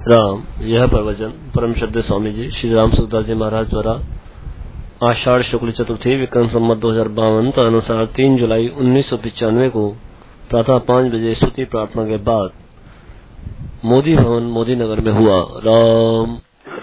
राम। यह प्रवचन परम श्रद्धेय स्वामी जी श्री राम सुखदास जी महाराज द्वारा आषाढ़ शुक्ल चतुर्थी विक्रम संवत 2052 अनुसार 3 जुलाई 1995 को प्रातः 5 बजे स्तुति प्रार्थना के बाद मोदी भवन मोदी नगर में हुआ। राम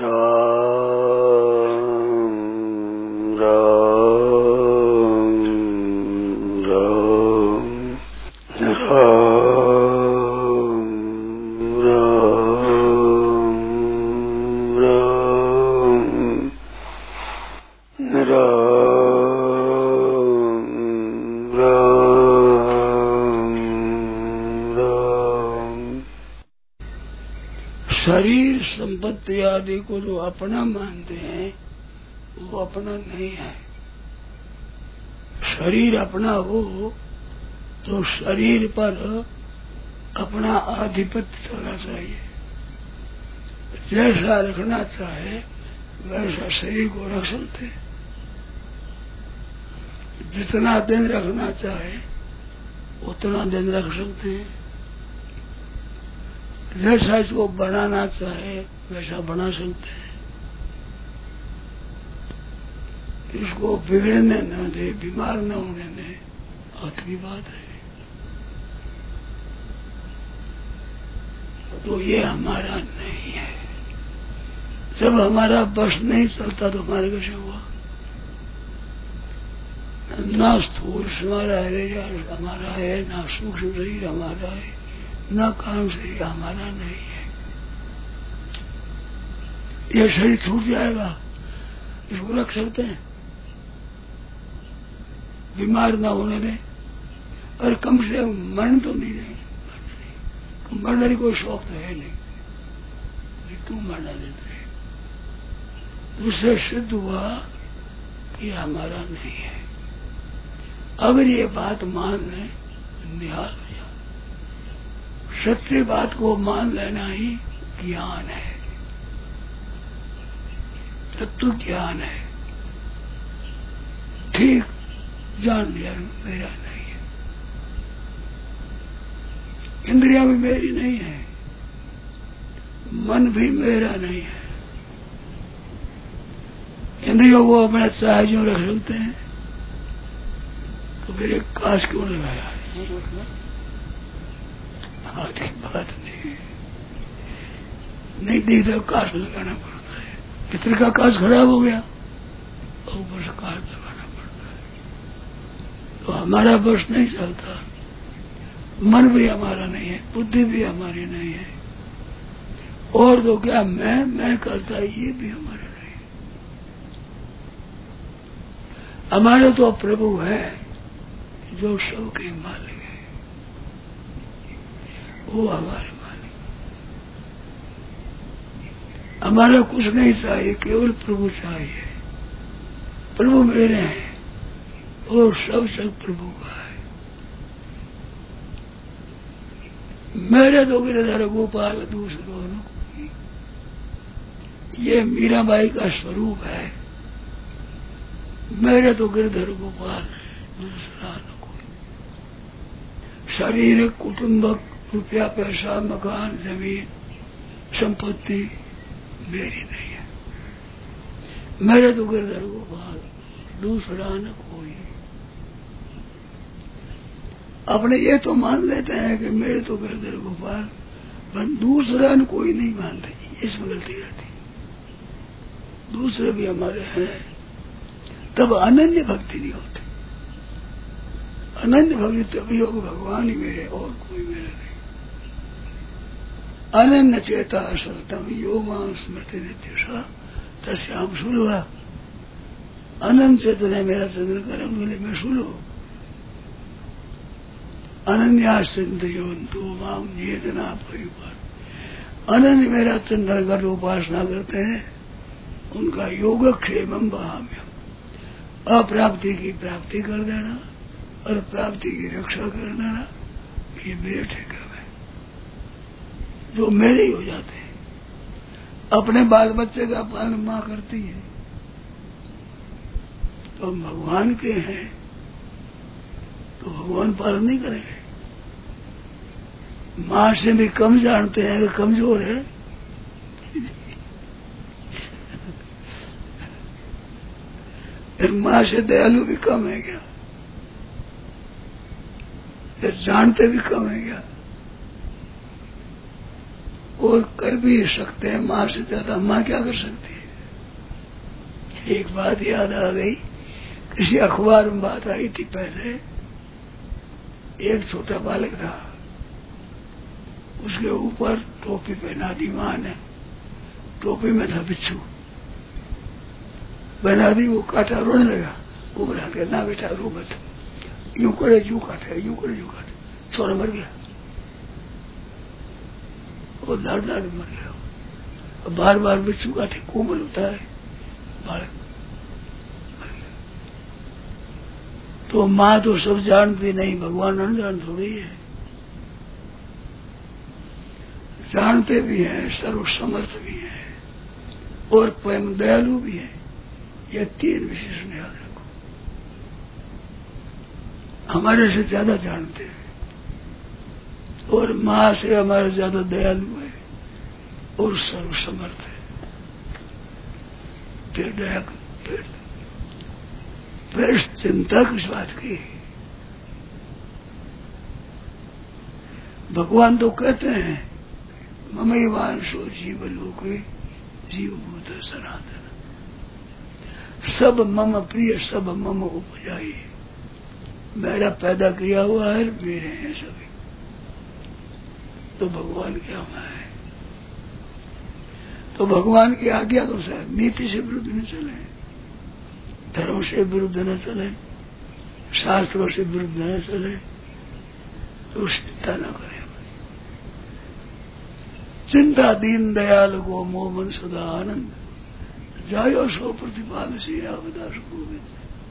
शरीर संपत्ति आदि को जो अपना मानते हैं वो अपना नहीं है। शरीर अपना हो तो शरीर पर अपना आधिपत्य होना चाहिए। जैसा रखना चाहे वैसा शरीर को रख सकते। जितना दिन रखना चाहे उतना दिन रख सकते हैं। जैसा इसको बनाना चाहे वैसा बना सकते हैं। इसको बिगड़ने न दे, बीमार न होने दे, हाथ की बात है। तो ये हमारा नहीं है। जब हमारा बस नहीं चलता तो हमारे कैसे हुआ? ना स्थूल हमारा है, ना सूक्ष्म शरीर हमारा है, न काम से हमारा नहीं है। यह शरीर छूट जाएगा, इसको रख सकते हैं, बीमार ना होने दें। और कम से मरण तो नहीं रहे, मरने की कोई शौक तो है नहीं, तू मरना देते। उससे सिद्ध हुआ कि हमारा नहीं है। अगर ये बात मान लें, निहाल हो जाए। सच्ची बात को मान लेना ही ज्ञान है, तत्व ज्ञान है। ठीक जान लिया मेरा नहीं है, इंद्रियां भी मेरी नहीं है, मन भी मेरा नहीं है। इंद्रियों को अपना चाहे जो रख सकते हैं, तो फिर एक काश क्यों लगाया है? आधी बात नहीं दिखता, काश लगाना पड़ता है। पितर का काश खराब हो गया और ऊपर से काश लगाना पड़ता है। तो हमारा बस नहीं चलता। मन भी हमारा नहीं है, बुद्धि भी हमारी नहीं है, और तो क्या मैं करता है ये भी हमारा नहीं है। हमारे तो प्रभु है जो सबके मालिक है, वो हमारे मालिक। हमारा कुछ नहीं चाहिए, केवल प्रभु चाहिए। प्रभु मेरे हैं और सब प्रभु का है। मेरे तो गिरधर गोपाल दूसरों को, ये मीराबाई का स्वरूप है। मेरे तो गिरधर गोपाल, दूसरा न कोई। शरीर, कुटुंब, रुपया, पैसा, मकान, जमीन, संपत्ति मेरी नहीं है। मेरे तो गिरधर गोपाल, दूसरा न कोई। अपने ये तो मान लेते हैं कि मेरे तो गिरधर गोपाल, पर दूसरा न कोई नहीं मानते। इसमें गलती रहती। दूसरे भी हमारे हैं, तब अनन्य भक्ति नहीं होती। अनन्य भक्ति तभी होगी भगवान ही मेरे, और कोई मेरा नहीं। अनन्य चेता असतम यो मां स्मृति नित्य तस्याम सुलभा। अनंत चेतन है मेरा चंद्र कर मिले मैं सुलभ। अनन्या सिंधयोंतो माम नियतना परिवार। अनन्य मेरा चंद्रगढ़ उपासना करते हैं, उनका योगक्षेमम बहाम्यम। अप्राप्ति की प्राप्ति कर देना और प्राप्ति की रक्षा कर देना, ये मेरे ठेका है, जो मेरे ही हो जाते हैं। अपने बाल बच्चे का पालन माँ करती है, तो हम भगवान के हैं, तो भगवान पालन नहीं करेंगे। माँ से भी कम जानते हैं कि कमजोर है, फिर माँ से दयालु भी कम है क्या? फिर जानते भी कम है क्या? और कर भी सकते हैं माँ से ज्यादा। माँ क्या कर सकती है? एक बात याद आ गई, किसी अखबार में बात आई थी पहले। एक छोटा बालक था, उसके ऊपर टोपी पहना दी माँ ने। टोपी में था बिच्छू, बना दी। वो काटा, रोने लगा। वो बोला के ना बेटा रो मत, यूं करे यूं काटे, यूं करे यूं काटे। छोरा मर गया, वो दाड़ दाड़ मर गया। बार बार बिच्छू काटे, कोमल होता है बालक, मर गया। तो माँ तो सब जानती नहीं, भगवान अनजान थोड़ी है, जानते भी हैं, सर्वसमर्थ भी हैं और परम दयालु भी है। ये तीन विशेषण याद रखो। हमारे से ज्यादा जानते हैं और माँ से हमारे ज्यादा दयालु है और सर्वसमर्थ है। फिर दया, फिर चिंता किस बात की? भगवान तो कहते हैं ममैवांशो जीवलोके जीवभूत सनातन, सब मम प्रिय सब मम उपजाई। मेरा पैदा किया हुआ है, मेरे हैं सभी। तो भगवान क्या है? तो भगवान की आज्ञा तो सर नीति से विरुद्ध न चले, धर्म से विरुद्ध न चले, शास्त्रों से विरुद्ध न चले, तो चिंता न करें। चिंता दीन दयाल को मोहन सदा आनंद, जायो सो प्रतिपाल श्री रामदास गोविंद।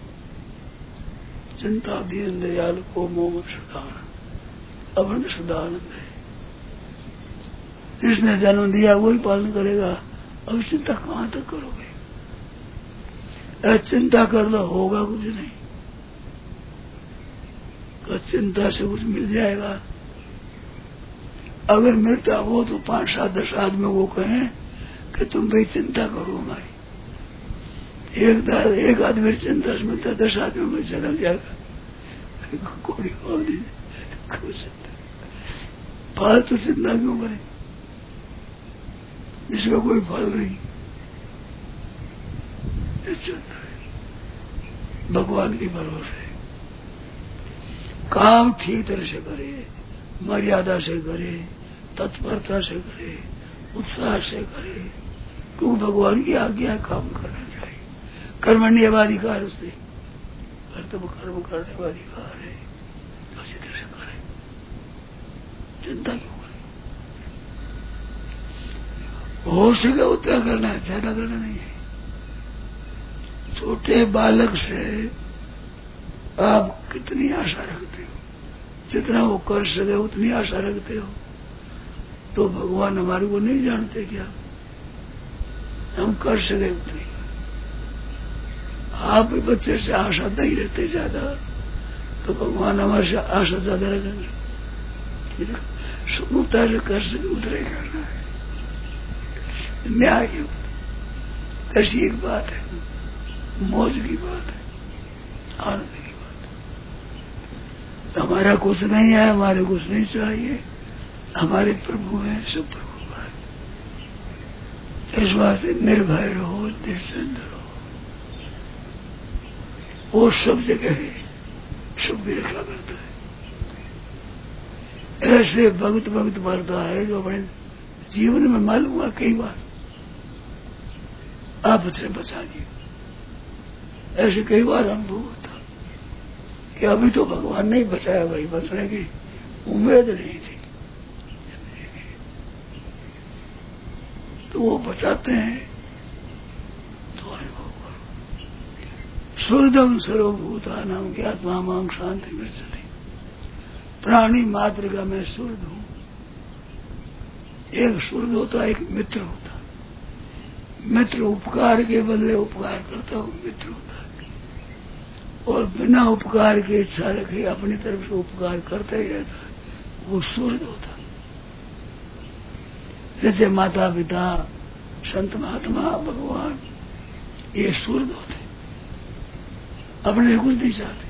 चिंता दीन दयाल को मोहन सदा आनंद, अवृत सदा आनंद है। जिसने जन्म दिया वही पालन करेगा। अब चिंता कहाँ तक करोगे? चिंता कर लो, होगा कुछ नहीं। चिंता से कुछ मिल जाएगा? अगर मिलता हो तो 5-7-10 आदमी वो कहें कि तुम भाई चिंता करो हमारी। एक आदमी चिंता से मिलता, 10 आदमी में चला जाएगा। कोई फालतू चिंता क्यों करे जिसका कोई फल नहीं? भगवान के भरोसे काम ठीक तरह से करे, मर्यादा से करे, तत्परता से करे, उत्साह से करे, क्योंकि भगवान की आज्ञा काम करना चाहिए। कर्मण्यवाधिकार से कर्तव्य कर्म करने का अधिकार है, तो अच्छी तरह से करे। चिंता क्यों करे? हो सके उतना करना है, ज्यादा करना नहीं है। छोटे बालक से आप कितनी आशा रखते हो? जितना वो कर सके उतनी आशा रखते हो। तो भगवान हमारे को नहीं जानते क्या? हम कर सके उतनी। आप भी बच्चे से आशा नहीं रहते ज्यादा, तो भगवान हमारे से आशा ज्यादा रखेंगे। सुगमता से कर सके उतना ही करना है। न्याय युक्त ऐसी एक बात है, मौज की बात है, आनंद की बात है। तो हमारा कुछ नहीं है, हमारे कुछ नहीं चाहिए, हमारे प्रभु हैं, सब प्रभु है। इस बात से निर्भय रहो, निश्चिंत रहो। वो सब जगह है, सबकी रक्षा करता है। ऐसे भक्त भक्त मरता है जो अपने जीवन में मालूम हुआ कई बार आप से बचा दिए। ऐसे कई बार अनुभव होता कि अभी तो भगवान नहीं बचाया, भाई बचने की उम्मीद नहीं थी, तो वो बचाते हैं। तो अनुभव करो। सुहृदम सर्वभूतानां ज्ञात्वा मां शांति मृच्छति। प्राणी मात्र का मैं सुहृद हूं। एक सुहृद होता, एक मित्र होता। मित्र उपकार के बदले उपकार करता हूँ, मित्र होता है। और बिना उपकार की इच्छा रखे अपनी तरफ से उपकार करता ही रहता है, वो सुहृद होता है। जैसे माता पिता, संत महात्मा, भगवान, ये सुहृद होते। अपने से कुछ नहीं चाहते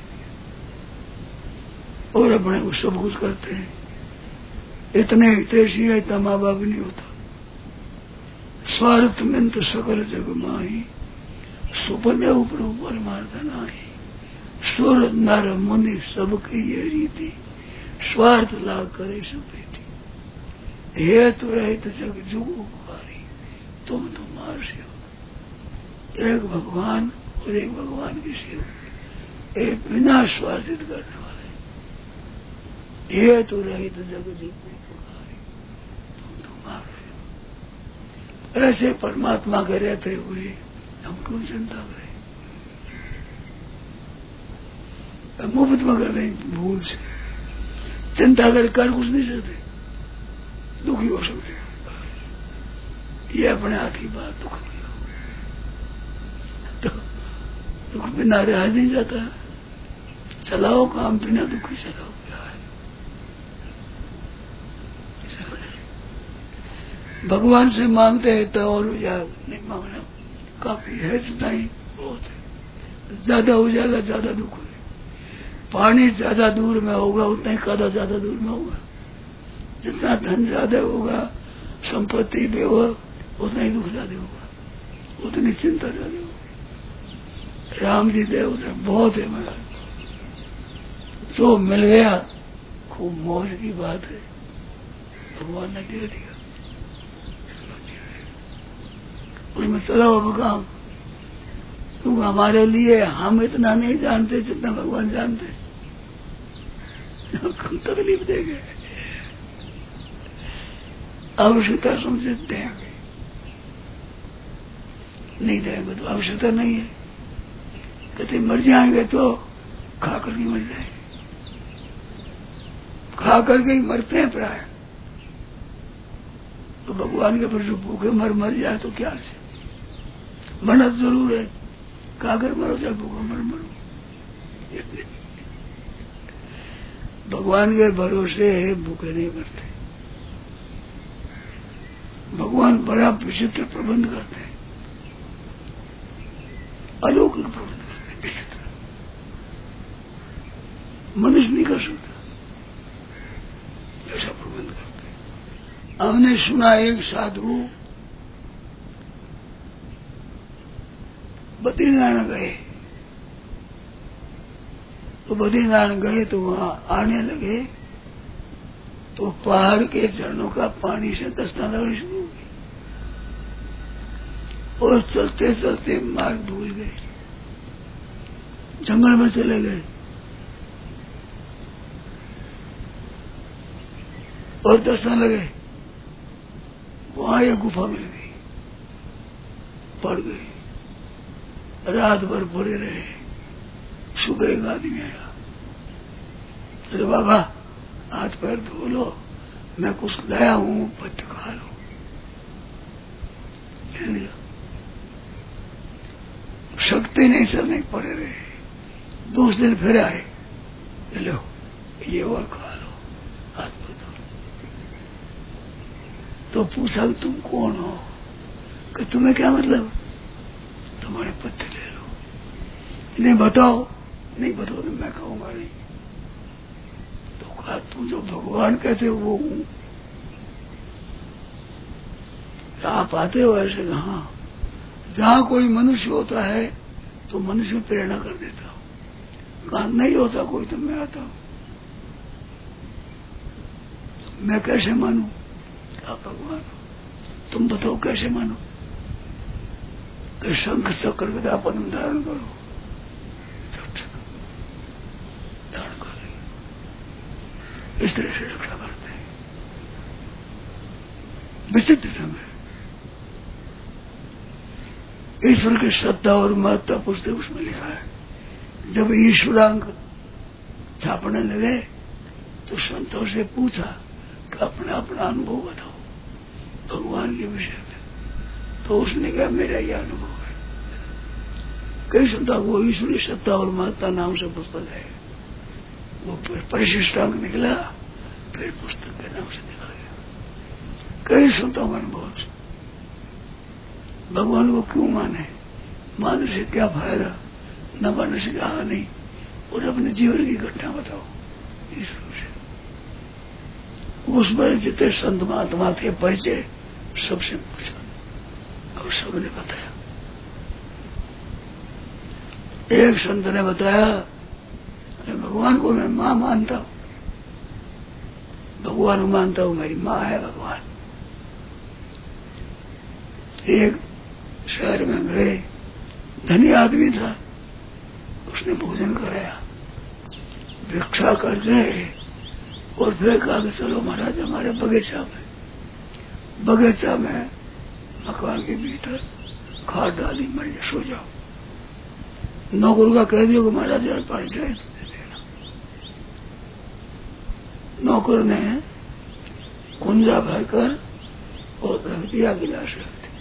और अपने को सब कुछ करते हैं। इतने हितैषी है, इतना माँ बाप नहीं होता। स्वार्थ में तो सकल जग माही, सुपने ऊपर परमार्थ नाही। सुर नर मुनि सबकी ये रीति, स्वार्थ लाग करे सब प्रीति। हेतु रहित जग जुग उपकारी, तुम तुम्हार सेवक। एक भगवान और एक भगवान की सेवक, एक बिना स्वार्थित करने वाले। हेतु रहित जग जुग उपकारी, तुम तुम्हार सेवक। ऐसे परमात्मा के रहते हुए हम क्यों चिंता करें? मुफ्त में कर दें भूल से। चिंता कर कुछ नहीं सकते, दुखी हो सकते। ये अपने हाथ की बात, दुख नहीं हो तो दुख बिना रहा नहीं जाता। चलाओ काम बिना दुखी चलाओ, क्या है? भगवान से मांगते हैं तो और नहीं मांगना काफी है, जितना ही बहुत है। ज्यादा हो जाएगा ज्यादा दुख है। पानी ज्यादा दूर में होगा उतना ही कादा ज्यादा दूर में होगा। जितना धन ज्यादा होगा, संपत्ति भी होगा, उतना ही दुख ज्यादा होगा, उतनी चिंता ज्यादा होगी। राम जी दे उधर बहुत है मेरा, जो मिल गया खूब मौज की बात है, भगवान ने दे दिया, उसमें चलाओ अब काम। क्योंकि हमारे लिए हम इतना नहीं जानते जितना भगवान जानते। तकलीफ देंगे, आवश्यकता समझे देंगे, नहीं देंगे तो आवश्यकता नहीं है। कहते मर जाएंगे तो खा करके मर जाएंगे, खा करके ही मरते हैं प्राय। तो भगवान के पर जो भूखे मर जाए तो क्या से मरना जरूर है। खाकर मरो चाहे भूखा मरो। भगवान के भरोसे भूखे नहीं मरते। भगवान बड़ा विचित्र प्रबंध करते हैं, अलौकिक प्रबंध करते हैं, विचित्र, मनुष्य नहीं कर सकता ऐसा प्रबंध करते हैं। हमने सुना एक साधु बद्रीनारायण गए, तो बद्रीनारायण गए तो वहां आने लगे तो पहाड़ के झरनों का पानी से दस्ता लगनी शुरू हो गई और चलते चलते मार्ग भूल गए, जंगल में चले गए और दस्ता लगे। वहां एक गुफा मिल गई, पड़ गए, रात भर पड़े रहे। सुबह एक आदमी आया, अरे बाबा हाथ पैर धो लो, मैं कुछ लाया हूं, पत्ते खा लो। शक्ति नहीं चलने पड़े रहे। दूसरे दिन फिर आए, लो ये और खा लो, हाथ पैर धो। तो पूछा तुम कौन हो? कि तुम्हें क्या मतलब? तुम्हारे पत्ते ले लो। इन्हें बताओ, नहीं बताओ तो मैं कहूंगा नहीं। तो कहा तुम जो भगवान कहते हो वो हूं। आप आते हो ऐसे? हाँ, जहां कोई मनुष्य होता है तो मनुष्य में प्रेरणा कर देता हूं। कहा नहीं होता कोई तो मैं आता हूं। मैं कैसे मानूं? आप भगवान, तुम बताओ कैसे मानो? कि शंख चक्र गदा पद्म धारण करो, धारण कर। इस तरह से रक्षा करते हैं। विचित्र ढंग है। ईश्वर की श्रद्धा और महत्ता पुस्तक उसमें लिखा है। जब ईश्वरांक छापने लगे तो संतों से पूछा कि अपना अपना अनुभव बताओ भगवान के विषय में। तो उसने कहा मेरा यह अनुभव है। कई संता वो ईश्वरी सत्ता और महत्ता नाम से पुस्तक है, वो परिशिष्टांक निकला, फिर पुस्तक के नाम से निकल गया। कई संतों का अनुभव। भगवान को क्यों माने? मानने से क्या फायदा? न मनुष्य की हानि, और अपने जीवन की घटना बताओ इस रूप से। उसमें जितने संत महात्मा थे परिचय सबसे पूछा और सबने बताया। एक संत ने बताया भगवान को मैं मां मानता हूं, भगवान को मानता हूं, मेरी मां है भगवान। एक शहर में गए, धनी आदमी था, उसने भोजन कराया, भिक्षा कर गए और फिर कहा कि चलो महाराज हमारे बगीचा में मकान के भीतर खाट डाली, मर जा, सो जाओ। नौकर का कह दियो कि महाराज यार पानी चाहिए तो दे देना। नौकर ने कुंजा भरकर और रख दिया, गिलास रख दिया।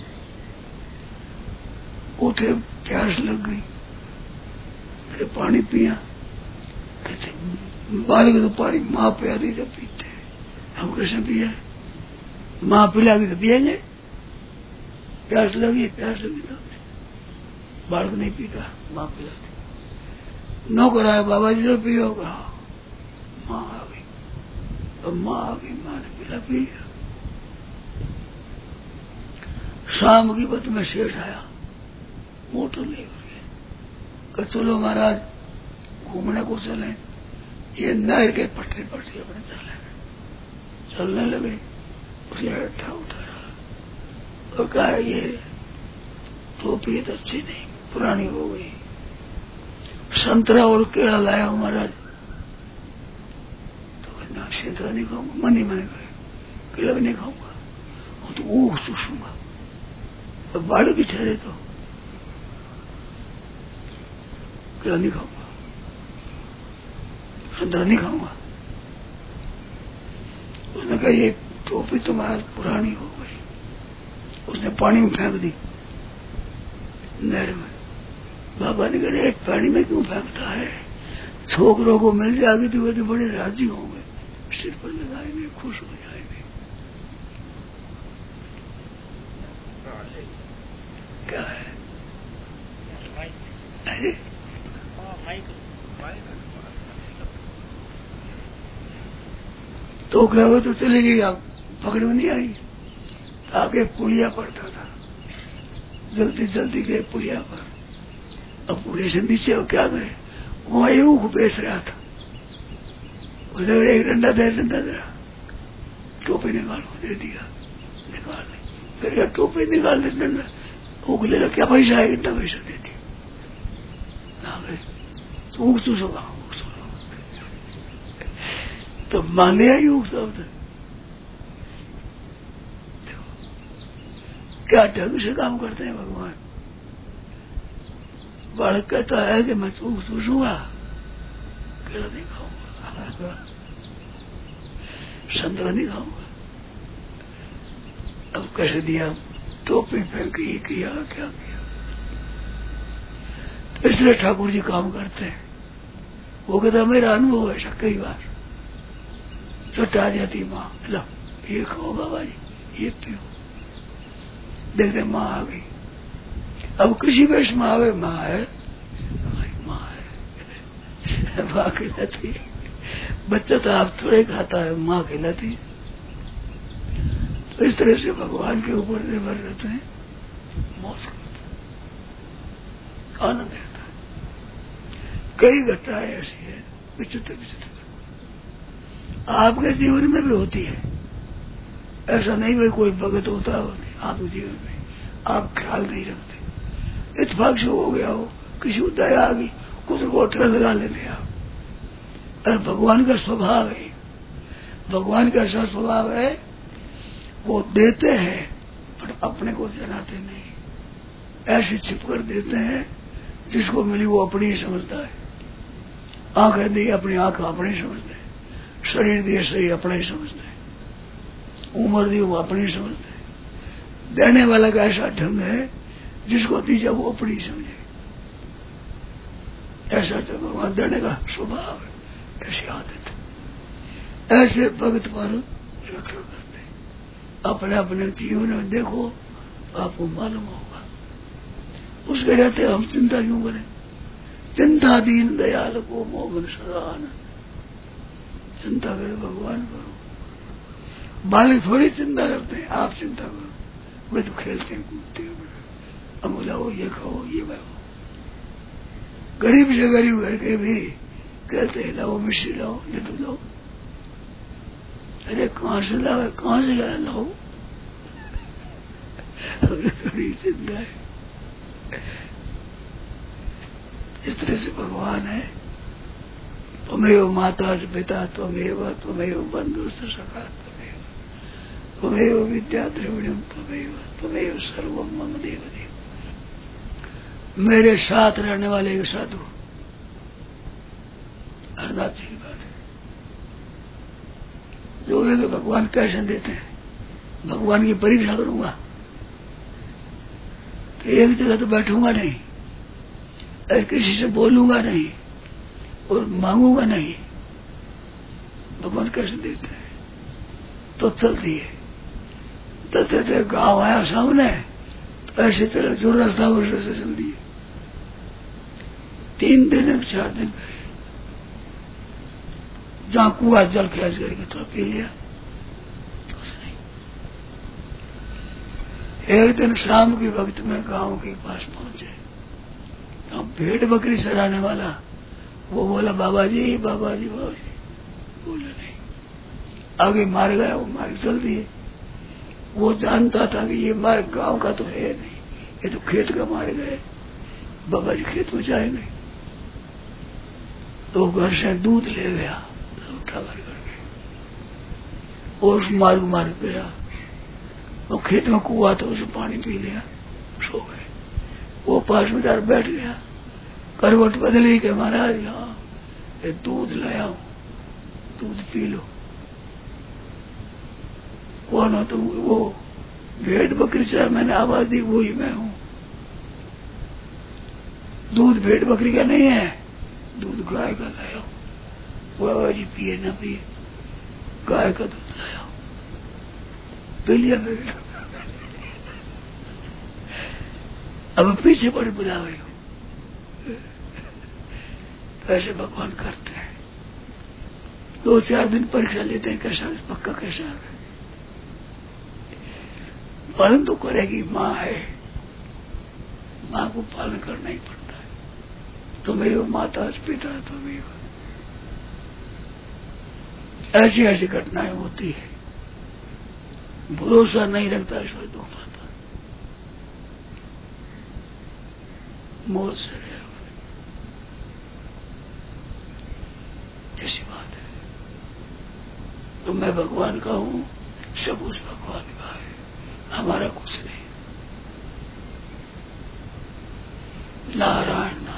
उठे, प्यास लग गई, फिर पानी पिया। कहते बालक तो पानी माँ पिया दी जब पीते, हम कैसे पिया? माँ पिला के तो पिएंगे, प्यास लगी तो बालक नहीं पीता, माँ पिलाती। नौकर आया, बाबा जी जो पियोगा? माँ आ गई, अब माँ आ गई, माँ ने पिला पी। शाम की बत में सेठ आया, मोटर ले गए, चलो महाराज घूमने को चले। ये नहर के पटरी पटरी अपने चलने लगे। उसे उठा रहा और कहा ये टोपी तो अच्छी नहीं, पुरानी हो गई। संतरा और केला लाया हूं महाराज। तो कहना संतरा नहीं खाऊंगा, मन ही मन करे, केला भी नहीं खाऊंगा, वो तो ऊख चूसूंगा। तो बाड़ी की ठहरे तो केला नहीं खाऊंगा, संतरा नहीं खाऊंगा। उसने कहा ये टोपी तुम्हारी पुरानी हो गई। उसने पानी में फेंक दी, नहर में। बाबा ने कहा एक पानी में क्यों फेंकता है? छोकरों को मिल जाएगी तो वे तो बड़े राजी होंगे, सिर पर लगाएंगे, खुश हो जाएंगे। क्या है? अरे तो क्या वो तो चले गई, आप पकड़ में नहीं आई। आगे पुलिया पड़ता था, जल्दी जल्दी गए पुलिया पर। अब पुलिया से नीचे हो क्या गए, वहां यूं बेच रहा था। उधर एक डंडा दे रहा, टोपी निकालो, दे दिया, निकाल ली। फिर क्या टोपी निकाल दे, डंडा ऊख ले लो, क्या पैसा है? इतना पैसा दे दिया। ऊख चूसोगा, तो माने आई ऊख शब्द। क्या ढंग से काम करते हैं भगवान। बालक कहता है कि मैं ऊख चूसूंगा, केला नहीं खाऊंगा, संतरा नहीं खाऊंगा। अब कैसे दिया? टोपी फेंकी, किया क्या किया। इसलिए ठाकुर जी काम करते हैं। वो कहता मेरा अनुभव है, ऐसा कई बार चट आ जाती माँ, लो ये खाओ बाबा जी, ये पियो। देखते माँ आ गई। अब किसी वेश में आवे, माँ है, माँ है, माँ खिलाती। बच्चा तो आप थोड़े खाता है, माँ खिलाती। तो इस तरह से भगवान के ऊपर निर्भर रहते हैं, मौज करते हैं, आनंद रहता है। कई घटनाएं ऐसी है विचित्र विचित्र, आपके जीवन में भी होती है। ऐसा नहीं भाई कोई भगत होता हो नहीं आपके जीवन में, आप ख्याल नहीं रखते। इत्तेफाक से हो गया हो, किसी को दया आ गई, कुछ गोठरा लगा लेते आप। अरे भगवान का स्वभाव है, भगवान का ऐसा स्वभाव है, वो देते हैं पर अपने को जनाते नहीं। ऐसे छिपकर देते हैं, जिसको मिली वो अपनी ही समझता है। आंखें दी अपनी आंख अपनी समझते हैं, शरीर दिए शरीर अपना ही समझते हैं, उम्र दी वो अपनी समझते हैं। देने वाला का ऐसा ढंग है, जिसको दीजा वो अपनी समझे। ऐसा तो भगवान देने का स्वभाव है, ऐसी आदत है। ऐसे भगत पर रक्षा करते हैं। अपने अपने जीवन में देखो, आपको मालूम होगा। उसके रहते हम चिंता क्यों करें? चिंता दीन दयाल को मोहन सदा आनंद। चिंता करे भगवान करो। बालक थोड़ी चिंता करते हैं, आप चिंता करो। वे तो खेलते हैं कूदते हैं, अब लाओ ये खाओ ये खाओ। गरीब से गरीब घर के भी कहते हैं लाओ मिश्री लाओ लड्डू लाओ। अरे कहाँ से लाओ, कहाँ से लाओ? थोड़ी चिंता है। इस तरह से भगवान है। त्वमेव माता च पिता त्वमेव त्वमेव बंधु सखा त्वमेव विद्या द्रविणम त्वमेव सर्वम मम देव देव। मेरे साथ रहने वाले एक साधु हरनाथ जी की बात है, जो है कि भगवान कैसे देते हैं, भगवान की परीक्षा करूंगा तो एक जगह तो बैठूंगा नहीं और किसी से बोलूंगा नहीं और मांगूंगा नहीं। भगवान कैसे देते हैं? तो चलती है तो गाँव आया सामने तो ऐसे चले जो रास्ता उस रास्ते चल दिए। 3 दिन 4 दिन गए, जहाँ कुआ जल खेच करके तो पी लिया, कुछ नहीं। एक दिन शाम के वक्त में गांव के पास पहुंचे, तो भेड़ बकरी चराने वाला वो बोला बाबा जी बाबा जी बाबा जी। बोला नहीं, आगे मार गया, वो मार चल दिए। वो जानता था कि ये मार्ग गांव का तो है नहीं, ये तो खेत का मार्ग है, बाबा जी खेत में जाएंगे। तो घर से दूध ले गया उठा भर करके, और उस मार्ग गया। वो खेत में कुआ था, उसे पानी पी लिया, सो गए। वो पास में जाकर बैठ गया, करवट बदली के महाराज यहाँ ये दूध लाया हूं, दूध पी लो। कौन हो तुम? वो भेड़ बकरी से मैंने आवाज दी, वही मैं हूं। दूध भेड़ बकरी का नहीं है, दूध गाय का लाया हूं। वो आवाज जी पिए ना पिए, गाय का दूध लाया हूं, पी लिया मेरे। अब पीछे पड़ बुला रही हूं। ऐसे भगवान करते हैं। 2-4 दिन परीक्षा लेते हैं, कैसा पक्का कैसा है। पालन तो करेगी, माँ है, माँ को पालन करना ही पड़ता है। तुम्हें माता पिता तुम्हें ऐसी ऐसी घटनाएं होती है। भरोसा नहीं रखता ईश्वर दुख पाता, मौत से ऐसी बात है। तो मैं भगवान का हूं, सब उस भगवान का है, हमारा कुछ नहीं। नारायण।